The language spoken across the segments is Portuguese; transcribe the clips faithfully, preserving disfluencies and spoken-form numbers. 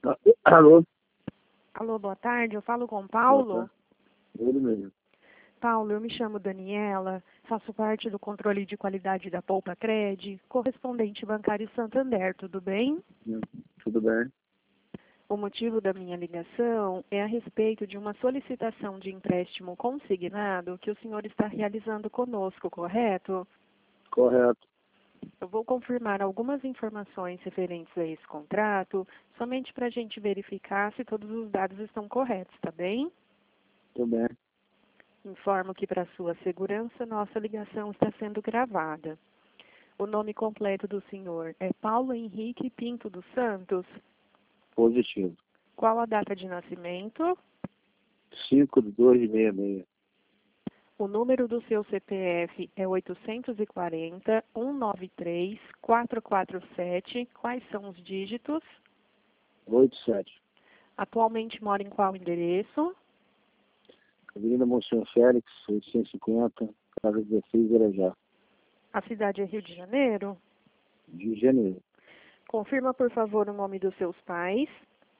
Alô? Alô, boa tarde. Eu falo com Boa Paulo. tarde. Ele mesmo. Paulo, eu me chamo Daniela, faço parte do controle de qualidade da Poupa Cred, correspondente bancário Santander, tudo bem? Hum, Tudo bem? O motivo da minha ligação é a respeito de uma solicitação de empréstimo consignado que o senhor está realizando conosco, correto? Correto. Eu vou confirmar algumas informações referentes a esse contrato, somente para a gente verificar se todos os dados estão corretos, tá bem? Tudo bem. Informo que, para sua segurança, nossa ligação está sendo gravada. O nome completo do senhor é Paulo Henrique Pinto dos Santos. Positivo. Qual a data de nascimento? cinco de dois de sessenta e seis. O número do seu C P F é oitocentos e quarenta, cento e noventa e três, quatrocentos e quarenta e sete. Quais são os dígitos? oitenta e sete. Atualmente mora em qual endereço? Avenida Monsenhor Félix, oitocentos e cinquenta, casa dezesseis, Irajá. A cidade é Rio de Janeiro? Rio de Janeiro. Confirma, por favor, o nome dos seus pais.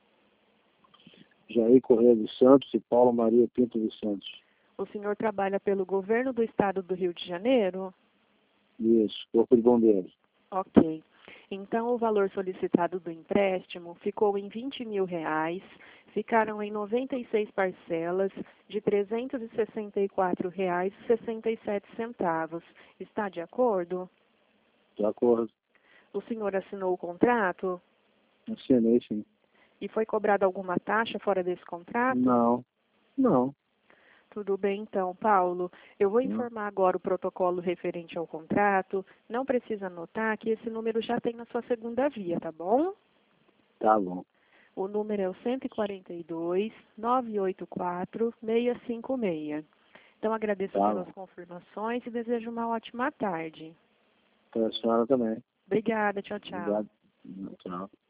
Jair Correia dos Santos e Paula Maria Pinto dos Santos. O senhor trabalha pelo governo do estado do Rio de Janeiro? Isso. Corpo de Bombeiros. Ok. Então, o valor solicitado do empréstimo ficou em vinte mil reais, ficaram em noventa e seis parcelas de trezentos e sessenta e quatro reais e sessenta e sete centavos. Está de acordo? De acordo. O senhor assinou o contrato? Assinei, sim. E foi cobrada alguma taxa fora desse contrato? Não. Não. Tudo bem, então, Paulo. Eu vou Hum. informar agora o protocolo referente ao contrato. Não precisa anotar que esse número já tem na sua segunda via, tá bom? Tá bom. O número é o cento e quarenta e dois, nove oito quatro, seis cinco seis. Então, agradeço Tá pelas bom. confirmações e desejo uma ótima tarde. Para a senhora também. Obrigada, tchau, tchau. Obrigado. Tchau.